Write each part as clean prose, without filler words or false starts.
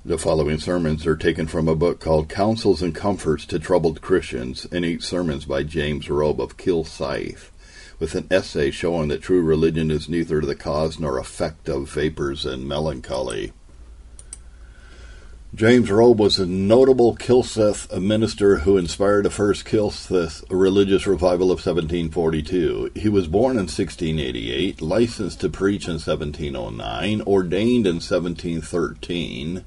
The following sermons are taken from a book called Counsels and Comforts to Troubled Christians, and 8 sermons by James Robe of Kilsyth, with an essay showing that true religion is neither the cause nor effect of vapors and melancholy. James Robe was a notable Kilsyth minister who inspired the first Kilsyth religious revival of 1742. He was born in 1688, licensed to preach in 1709, ordained in 1713.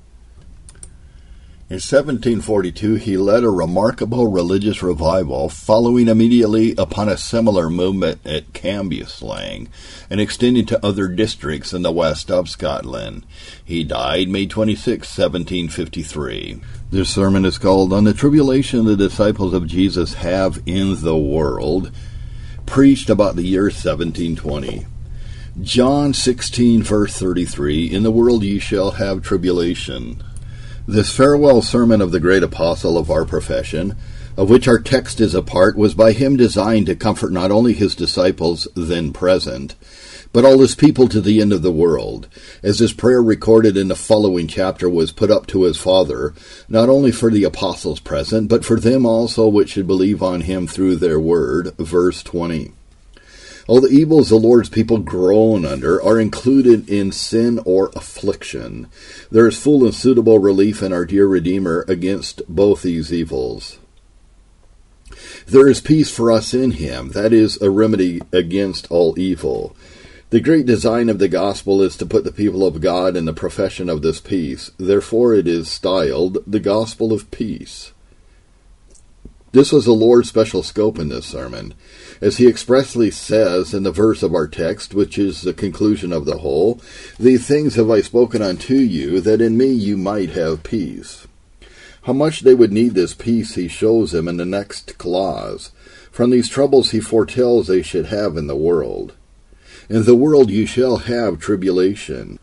In 1742, he led a remarkable religious revival, following immediately upon a similar movement at Cambuslang and extending to other districts in the west of Scotland. He died May 26, 1753. This sermon is called On the Tribulation the Disciples of Jesus Have in the World, preached about the year 1720. John 16, verse 33, In the world ye shall have tribulation. This farewell sermon of the great apostle of our profession, of which our text is a part, was by him designed to comfort not only his disciples then present, but all his people to the end of the world, as his prayer recorded in the following chapter was put up to his Father, not only for the apostles present, but for them also which should believe on him through their word. Verse 20. All the evils the Lord's people groan under are included in sin or affliction. There is full and suitable relief in our dear Redeemer against both these evils. There is peace for us in him, that is, a remedy against all evil. The great design of the gospel is to put the people of God in the profession of this peace. Therefore it is styled the gospel of peace. This was the Lord's special scope in this sermon. As he expressly says in the verse of our text, which is the conclusion of the whole, These things have I spoken unto you, that in me you might have peace. How much they would need this peace he shows them in the next clause. From these troubles he foretells they should have in the world. In the world you shall have tribulation.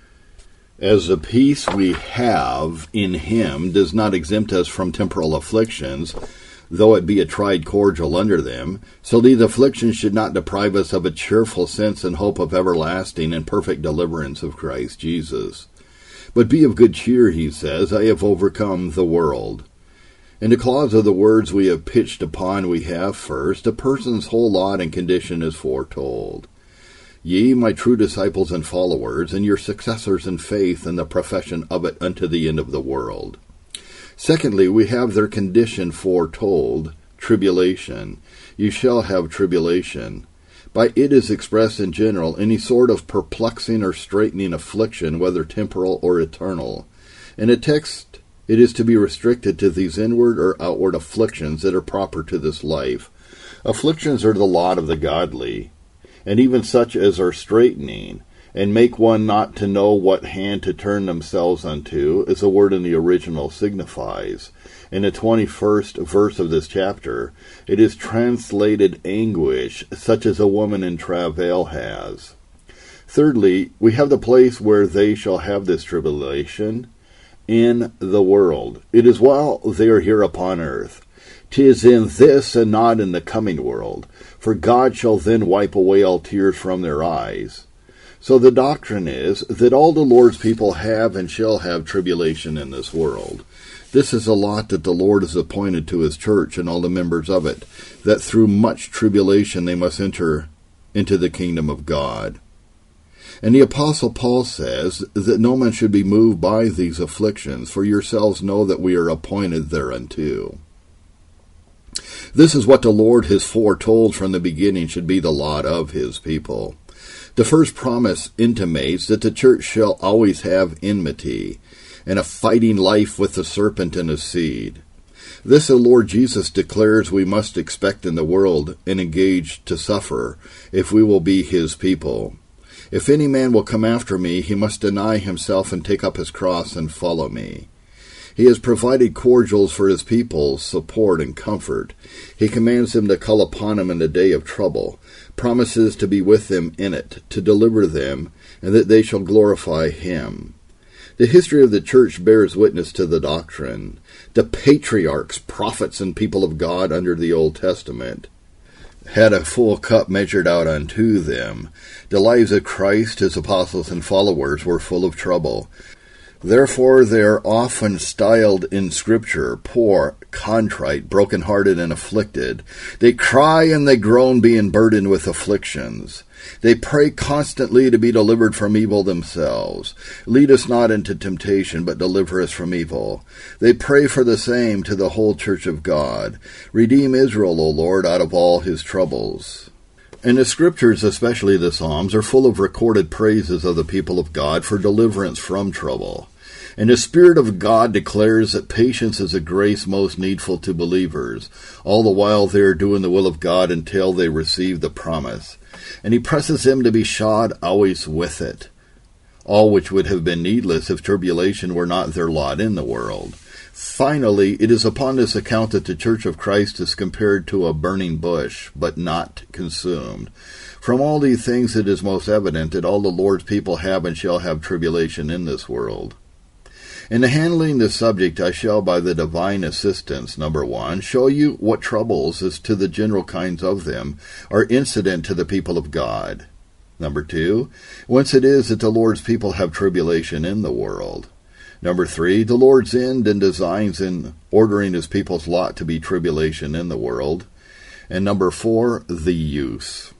As the peace we have in him does not exempt us from temporal afflictions, though it be a tried cordial under them, so these afflictions should not deprive us of a cheerful sense and hope of everlasting and perfect deliverance of Christ Jesus. But be of good cheer, he says, I have overcome the world. In the clause of the words we have pitched upon we have first, a person's whole lot and condition is foretold. Ye, my true disciples and followers, and your successors in faith and the profession of it unto the end of the world. Secondly, we have their condition foretold, tribulation. You shall have tribulation. By it is expressed in general any sort of perplexing or straightening affliction, whether temporal or eternal. In a text, it is to be restricted to these inward or outward afflictions that are proper to this life. Afflictions are the lot of the godly, and even such as are straightening, and make one not to know what hand to turn themselves unto, as the word in the original signifies. In the 21st verse of this chapter, it is translated anguish, such as a woman in travail has. Thirdly, we have the place where they shall have this tribulation, in the world. It is while they are here upon earth. 'Tis in this and not in the coming world, for God shall then wipe away all tears from their eyes. So the doctrine is that all the Lord's people have and shall have tribulation in this world. This is a lot that the Lord has appointed to his church and all the members of it, that through much tribulation they must enter into the kingdom of God. And the Apostle Paul says that no man should be moved by these afflictions, for yourselves know that we are appointed thereunto. This is what the Lord has foretold from the beginning should be the lot of his people. The first promise intimates that the church shall always have enmity and a fighting life with the serpent and his seed. This the Lord Jesus declares we must expect in the world and engage to suffer if we will be his people. If any man will come after me, he must deny himself and take up his cross and follow me. He has provided cordials for his people's support and comfort. He commands them to call upon him in the day of trouble, promises to be with them in it, to deliver them, and that they shall glorify him. The history of the church bears witness to the doctrine. The patriarchs, prophets, and people of God under the Old Testament had a full cup measured out unto them. The lives of Christ, his apostles, and followers were full of trouble. Therefore they are often styled in Scripture poor, contrite, broken-hearted, and afflicted. They cry and they groan, being burdened with afflictions. They pray constantly to be delivered from evil themselves. Lead us not into temptation, but deliver us from evil. They pray for the same to the whole church of God. Redeem Israel, O Lord, out of all his troubles. And the Scriptures, especially the Psalms, are full of recorded praises of the people of God for deliverance from trouble. And the Spirit of God declares that patience is a grace most needful to believers, all the while they are doing the will of God until they receive the promise. And he presses them to be shod always with it, all which would have been needless if tribulation were not their lot in the world. Finally, it is upon this account that the Church of Christ is compared to a burning bush, but not consumed. From all these things it is most evident that all the Lord's people have and shall have tribulation in this world. In handling this subject, I shall, by the divine assistance, number 1, show you what troubles, as to the general kinds of them, are incident to the people of God. Number 2, whence it is that the Lord's people have tribulation in the world. Number 3, the Lord's end and designs in ordering his people's lot to be tribulation in the world. And number 4, the use.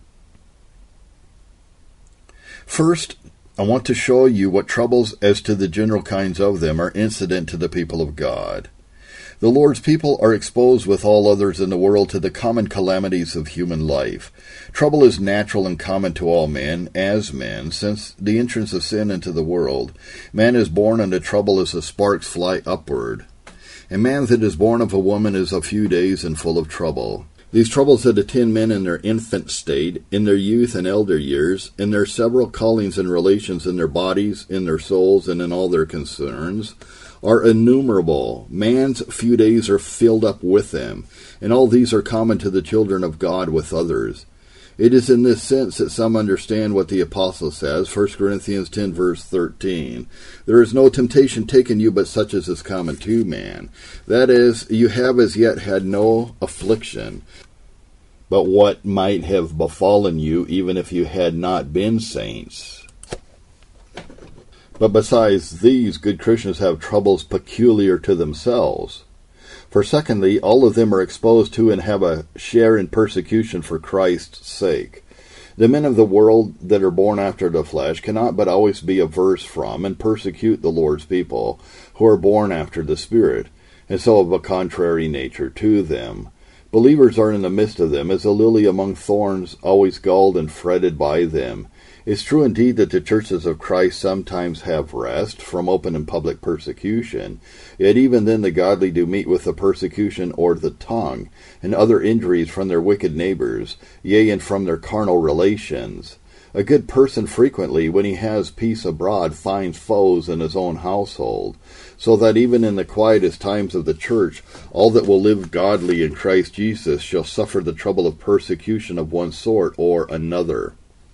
First, I want to show you what troubles, as to the general kinds of them, are incident to the people of God. The Lord's people are exposed with all others in the world to the common calamities of human life. Trouble is natural and common to all men, as men, since the entrance of sin into the world. Man is born unto trouble as the sparks fly upward. A man that is born of a woman is a few days and full of trouble. These troubles that attend men in their infant state, in their youth and elder years, in their several callings and relations in their bodies, in their souls, and in all their concerns, are innumerable. Man's few days are filled up with them, and all these are common to the children of God with others. It is in this sense that some understand what the apostle says, 1 Corinthians 10, verse 13. There is no temptation taken you but such as is common to man. That is, you have as yet had no affliction, but what might have befallen you even if you had not been saints. But besides these, good Christians have troubles peculiar to themselves. For secondly, all of them are exposed to and have a share in persecution for Christ's sake. The men of the world that are born after the flesh cannot but always be averse from and persecute the Lord's people, who are born after the Spirit, and so of a contrary nature to them. Believers are in the midst of them, as a lily among thorns, always galled and fretted by them. It's true indeed that the churches of Christ sometimes have rest from open and public persecution, yet even then the godly do meet with the persecution or the tongue, and other injuries from their wicked neighbors, yea, and from their carnal relations. A good person frequently, when he has peace abroad, finds foes in his own household, so that even in the quietest times of the church, all that will live godly in Christ Jesus shall suffer the trouble of persecution of one sort or another.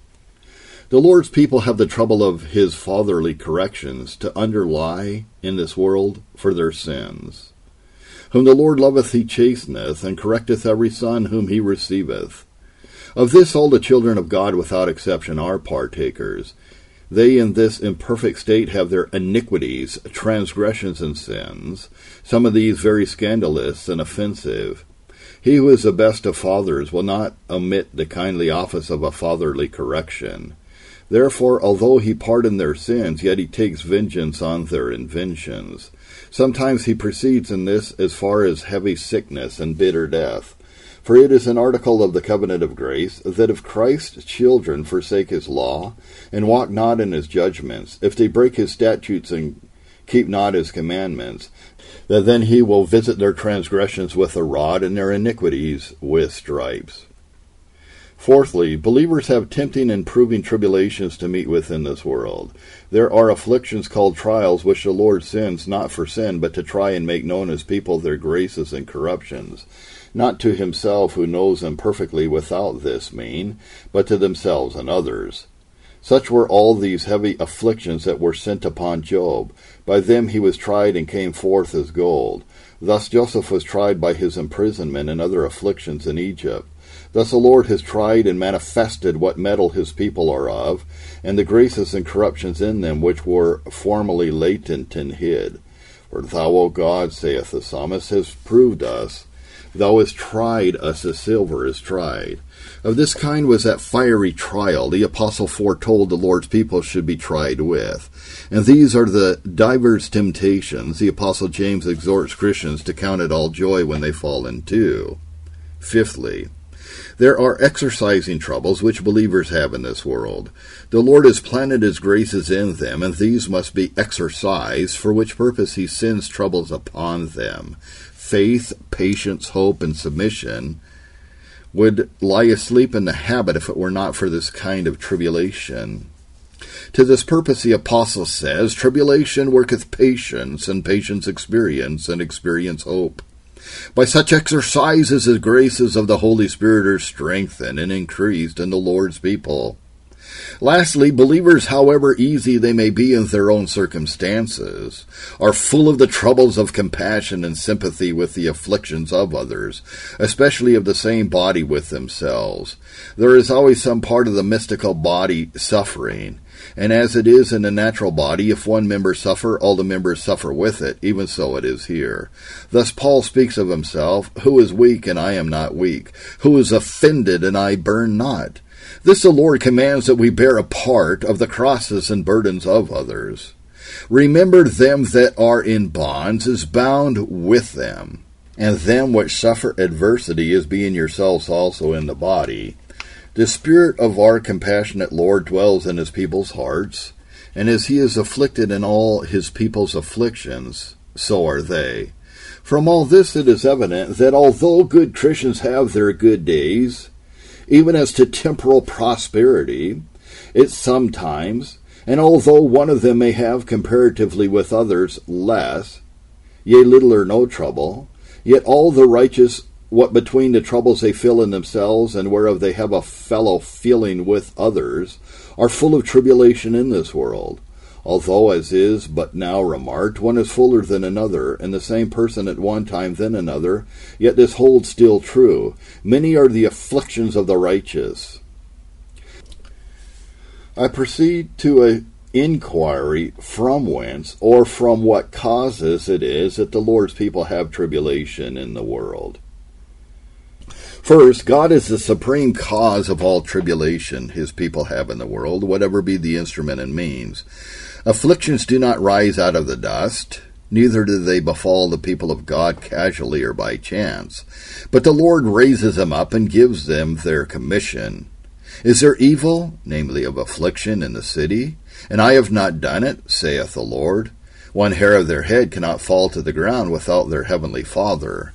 The Lord's people have the trouble of his fatherly corrections to underlie in this world for their sins. Whom the Lord loveth he chasteneth, and correcteth every son whom he receiveth. Of this all the children of God without exception are partakers. They in this imperfect state have their iniquities, transgressions, and sins, some of these very scandalous and offensive. He who is the best of fathers will not omit the kindly office of a fatherly correction. Therefore, although he pardon their sins, yet he takes vengeance on their inventions. Sometimes he proceeds in this as far as heavy sickness and bitter death. For it is an article of the covenant of grace, that if Christ's children forsake his law, and walk not in his judgments, if they break his statutes and keep not his commandments, that then he will visit their transgressions with a rod, and their iniquities with stripes. Fourthly, believers have tempting and proving tribulations to meet with in this world. There are afflictions called trials, which the Lord sends not for sin, but to try and make known his people their graces and corruptions, not to himself who knows them perfectly without this mean, but to themselves and others. Such were all these heavy afflictions that were sent upon Job. By them he was tried and came forth as gold. Thus Joseph was tried by his imprisonment and other afflictions in Egypt. Thus the Lord has tried and manifested what mettle his people are of, and the graces and corruptions in them which were formerly latent and hid. For thou, O God, saith the psalmist, hast proved us. Thou hast tried us as silver is tried. Of this kind was that fiery trial the apostle foretold the Lord's people should be tried with. And these are the divers temptations the apostle James exhorts Christians to count it all joy when they fall into. Fifthly, there are exercising troubles which believers have in this world. The Lord has planted his graces in them, and these must be exercised, for which purpose he sends troubles upon them. Faith, patience, hope, and submission would lie asleep in the habit if it were not for this kind of tribulation. To this purpose the apostle says, tribulation worketh patience, and patience experience, and experience hope. By such exercises the graces of the Holy Spirit are strengthened and increased in the Lord's people. Lastly, believers, however easy they may be in their own circumstances, are full of the troubles of compassion and sympathy with the afflictions of others, especially of the same body with themselves. There is always some part of the mystical body suffering, and as it is in the natural body, if one member suffer, all the members suffer with it. Even so it is here. Thus Paul speaks of himself, who is weak and I am not weak, who is offended and I burn not. This the Lord commands that we bear a part of the crosses and burdens of others. Remember them that are in bonds is bound with them, and them which suffer adversity as being yourselves also in the body. The Spirit of our compassionate Lord dwells in his people's hearts, and as he is afflicted in all his people's afflictions, so are they. From all this it is evident that although good Christians have their good days, even as to temporal prosperity, it sometimes, and although one of them may have comparatively with others less, yea, little or no trouble, yet all the righteous, what between the troubles they feel in themselves, and whereof they have a fellow feeling with others, are full of tribulation in this world. Although, as is but now remarked, one is fuller than another, and the same person at one time than another, yet this holds still true. Many are the afflictions of the righteous. I proceed to an inquiry from whence, or from what causes it is that the Lord's people have tribulation in the world. First, God is the supreme cause of all tribulation his people have in the world, whatever be the instrument and means. Afflictions do not rise out of the dust, neither do they befall the people of God casually or by chance, but the Lord raises them up and gives them their commission. Is there evil, namely of affliction, in the city? And I have not done it, saith the Lord. One hair of their head cannot fall to the ground without their heavenly Father.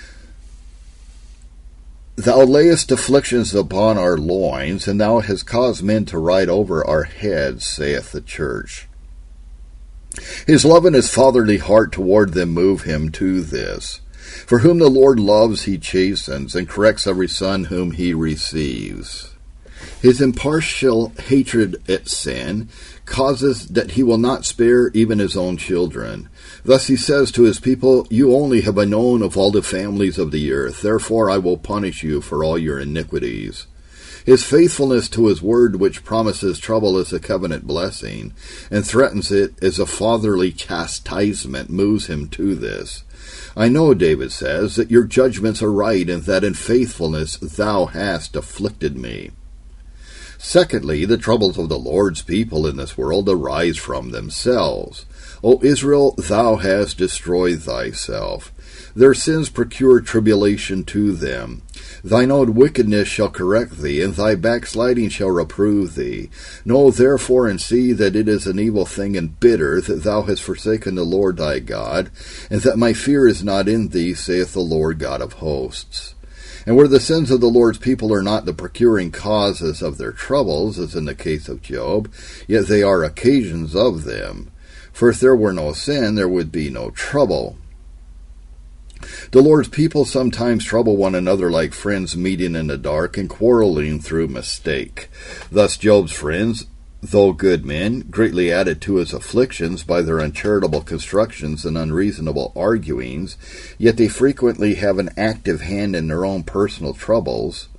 Thou layest afflictions upon our loins, and thou hast caused men to ride over our heads, saith the church. His love and his fatherly heart toward them move him to this. For whom the Lord loves he chastens, and corrects every son whom he receives. His impartial hatred at sin causes that he will not spare even his own children. Thus he says to his people, You only have I known of all the families of the earth, therefore I will punish you for all your iniquities. His faithfulness to his word, which promises trouble as a covenant blessing, and threatens it as a fatherly chastisement, moves him to this. I know, David says, that your judgments are right, and that in faithfulness thou hast afflicted me. Secondly, the troubles of the Lord's people in this world arise from themselves. O Israel, thou hast destroyed thyself. Their sins procure tribulation to them. Thine own wickedness shall correct thee, and thy backsliding shall reprove thee. Know therefore and see that it is an evil thing and bitter that thou hast forsaken the Lord thy God, and that my fear is not in thee, saith the Lord God of hosts. And where the sins of the Lord's people are not the procuring causes of their troubles, as in the case of Job, yet they are occasions of them. For if there were no sin, there would be no trouble. The Lord's people sometimes trouble one another like friends meeting in the dark and quarreling through mistake. Thus Job's friends, though good men, greatly added to his afflictions by their uncharitable constructions and unreasonable arguings, yet they frequently have an active hand in their own personal troubles.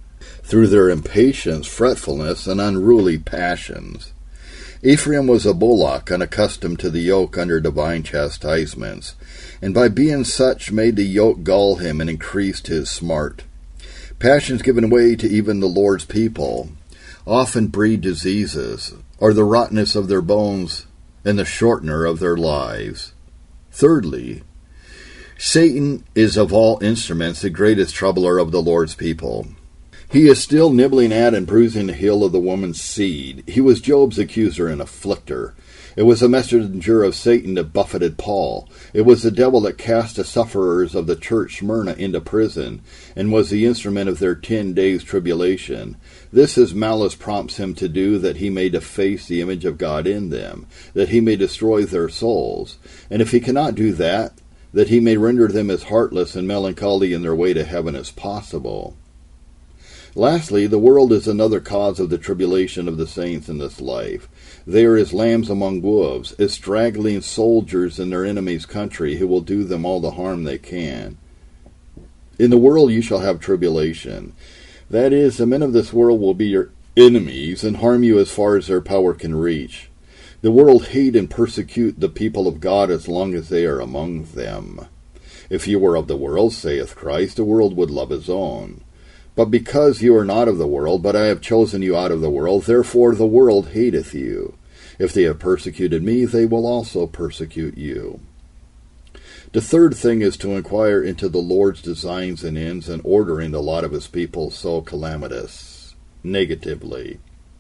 through their impatience, fretfulness, and unruly passions. Ephraim was a bullock, unaccustomed to the yoke under divine chastisements, and by being such made the yoke gall him and increased his smart. Passions given way to even the Lord's people often breed diseases, or the rottenness of their bones and the shortener of their lives. Thirdly, Satan is of all instruments the greatest troubler of the Lord's people. He is still nibbling at and bruising the heel of the woman's seed. He was Job's accuser and afflicter. It was a messenger of Satan that buffeted Paul. It was the devil that cast the sufferers of the church Smyrna into prison, and was the instrument of their 10 days' tribulation. This his malice prompts him to do, that he may deface the image of God in them, that he may destroy their souls. And if he cannot do that he may render them as heartless and melancholy in their way to heaven as possible. Lastly, the world is another cause of the tribulation of the saints in this life. They are as lambs among wolves, as straggling soldiers in their enemy's country, who will do them all the harm they can. In the world you shall have tribulation. That is, the men of this world will be your enemies, and harm you as far as their power can reach. The world hate and persecute the people of God as long as they are among them. If you were of the world, saith Christ, the world would love his own. But because you are not of the world, but I have chosen you out of the world, therefore the world hateth you. If they have persecuted me, they will also persecute you. The third thing is to inquire into the Lord's designs and ends in ordering the lot of his people so calamitous, negatively.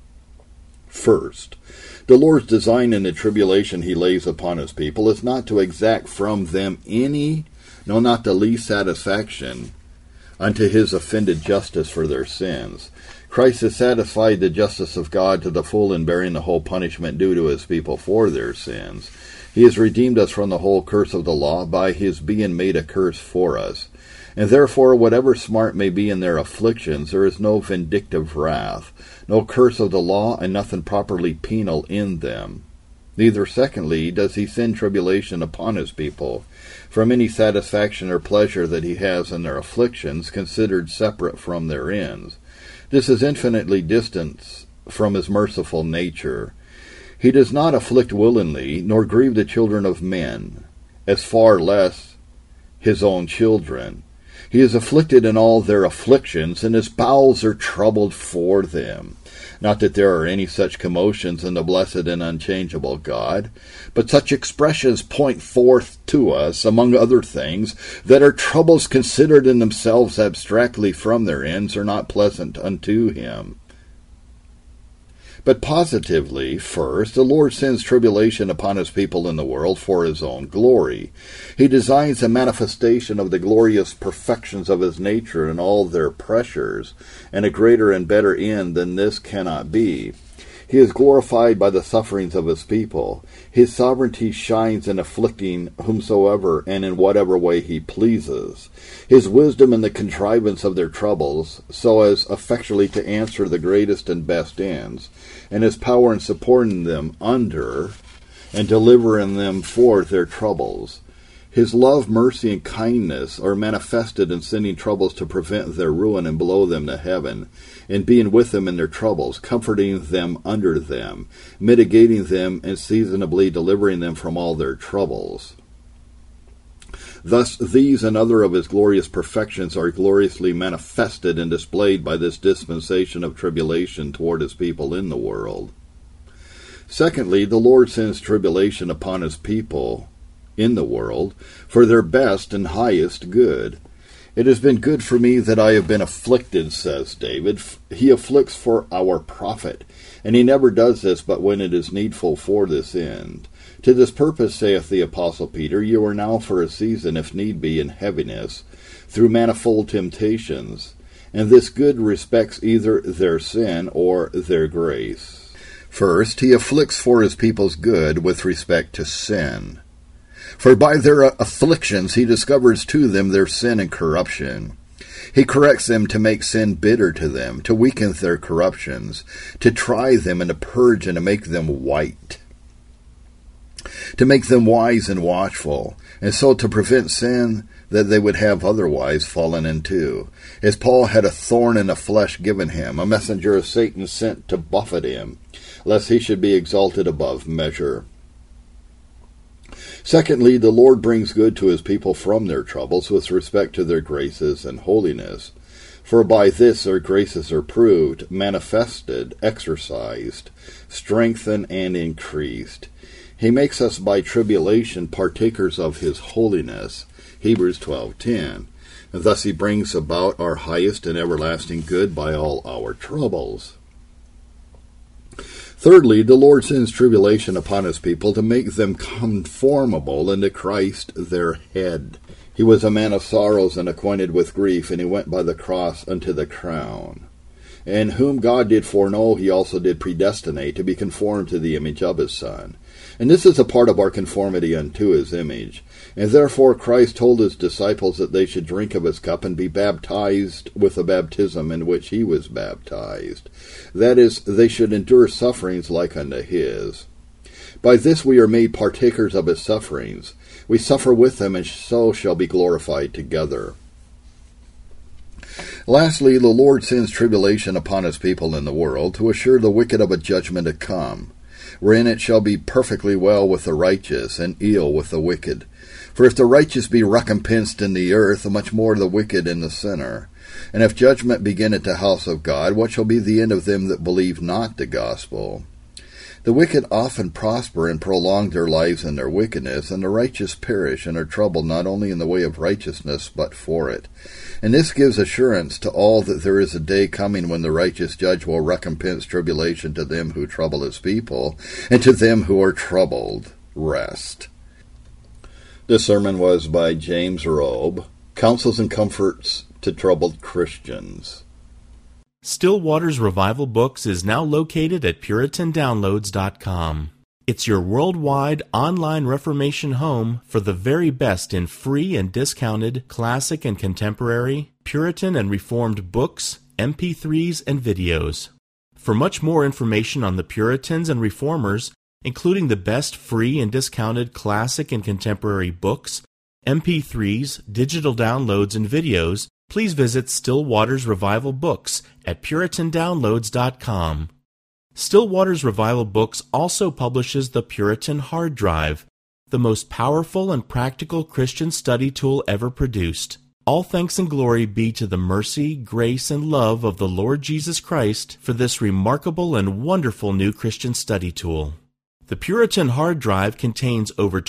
First, the Lord's design in the tribulation he lays upon his people is not to exact from them any, no, not the least satisfaction unto his offended justice for their sins. Christ has satisfied the justice of God to the full in bearing the whole punishment due to his people for their sins. He has redeemed us from the whole curse of the law by his being made a curse for us. And therefore, whatever smart may be in their afflictions, there is no vindictive wrath, no curse of the law, and nothing properly penal in them. Neither, secondly, does he send tribulation upon his people from any satisfaction or pleasure that he has in their afflictions, considered separate from their ends. This is infinitely distant from his merciful nature. He does not afflict willingly, nor grieve the children of men, as far less his own children. He is afflicted in all their afflictions, and his bowels are troubled for them. Not that there are any such commotions in the blessed and unchangeable God, but such expressions point forth to us, among other things, that our troubles considered in themselves abstractly from their ends are not pleasant unto him. But positively, first, the Lord sends tribulation upon his people in the world for his own glory. He designs a manifestation of the glorious perfections of his nature in all their pressures, and a greater and better end than this cannot be. He is glorified by the sufferings of his people. His sovereignty shines in afflicting whomsoever and in whatever way he pleases. His wisdom in the contrivance of their troubles, so as effectually to answer the greatest and best ends, and his power in supporting them under and delivering them for their troubles. His love, mercy, and kindness are manifested in sending troubles to prevent their ruin and blow them to heaven, in being with them in their troubles, comforting them under them, mitigating them, and seasonably delivering them from all their troubles. Thus these and other of his glorious perfections are gloriously manifested and displayed by this dispensation of tribulation toward his people in the world. Secondly, the Lord sends tribulation upon his people in the world for their best and highest good. It has been good for me that I have been afflicted, says David. He afflicts for our profit, and he never does this but when it is needful for this end. To this purpose, saith the Apostle Peter, you are now for a season, if need be, in heaviness, through manifold temptations, and this good respects either their sin or their grace. First, he afflicts for his people's good with respect to sin. For by their afflictions he discovers to them their sin and corruption. He corrects them to make sin bitter to them, to weaken their corruptions, to try them and to purge and to make them white. to make them wise and watchful, and so to prevent sin that they would have otherwise fallen into. As Paul had a thorn in the flesh given him, a messenger of Satan sent to buffet him, lest he should be exalted above measure. Secondly, the Lord brings good to his people from their troubles with respect to their graces and holiness. For by this their graces are proved, manifested, exercised, strengthened, and increased. He makes us by tribulation partakers of his holiness. Hebrews 12:10. And thus he brings about our highest and everlasting good by all our troubles. Thirdly, the Lord sends tribulation upon his people to make them conformable unto Christ their head. He was a man of sorrows and acquainted with grief, and he went by the cross unto the crown. And whom God did foreknow, he also did predestinate to be conformed to the image of his Son. And this is a part of our conformity unto his image. And therefore Christ told his disciples that they should drink of his cup and be baptized with the baptism in which he was baptized. That is, they should endure sufferings like unto his. By this we are made partakers of his sufferings. We suffer with him, and so shall be glorified together. Lastly, the Lord sends tribulation upon his people in the world, to assure the wicked of a judgment to come, wherein it shall be perfectly well with the righteous, and ill with the wicked. For if the righteous be recompensed in the earth, much more the wicked and the sinner. And if judgment begin at the house of God, what shall be the end of them that believe not the gospel? The wicked often prosper and prolong their lives in their wickedness, and the righteous perish and are troubled not only in the way of righteousness, but for it. And this gives assurance to all that there is a day coming when the righteous judge will recompense tribulation to them who trouble his people, and to them who are troubled, rest. This sermon was by James Robe, Counsels and Comforts to Troubled Christians. Still Waters Revival Books is now located at PuritanDownloads.com. It's your worldwide online Reformation home for the very best in free and discounted classic and contemporary, Puritan and Reformed books, MP3s, and videos. For much more information on the Puritans and Reformers, including the best free and discounted classic and contemporary books, MP3s, digital downloads, and videos, please visit Still Waters Revival Books at PuritanDownloads.com. Still Waters Revival Books also publishes the Puritan Hard Drive, the most powerful and practical Christian study tool ever produced. All thanks and glory be to the mercy, grace, and love of the Lord Jesus Christ for this remarkable and wonderful new Christian study tool. The Puritan Hard Drive contains over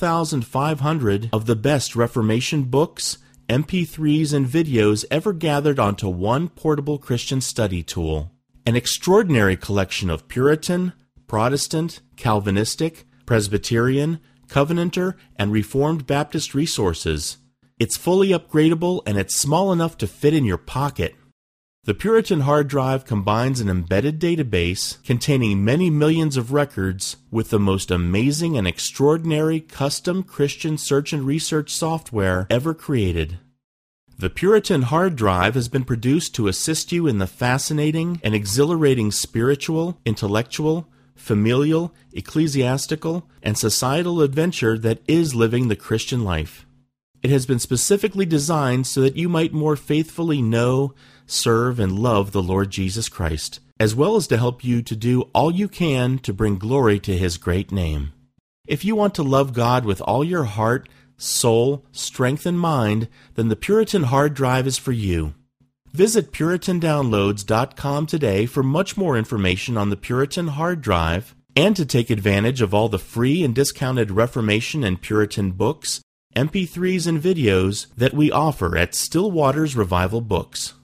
12,500 of the best Reformation books, MP3s, and videos ever gathered onto one portable Christian study tool. An extraordinary collection of Puritan, Protestant, Calvinistic, Presbyterian, Covenanter, and Reformed Baptist resources. It's fully upgradable, and it's small enough to fit in your pocket. The Puritan Hard Drive combines an embedded database containing many millions of records with the most amazing and extraordinary custom Christian search and research software ever created. The Puritan Hard Drive has been produced to assist you in the fascinating and exhilarating spiritual, intellectual, familial, ecclesiastical, and societal adventure that is living the Christian life. It has been specifically designed so that you might more faithfully know, serve, and love the Lord Jesus Christ, as well as to help you to do all you can to bring glory to His great name. If you want to love God with all your heart, soul, strength, and mind, then the Puritan Hard Drive is for you. Visit PuritanDownloads.com today for much more information on the Puritan Hard Drive and to take advantage of all the free and discounted Reformation and Puritan books, MP3s, and videos that we offer at Still Waters Revival Books.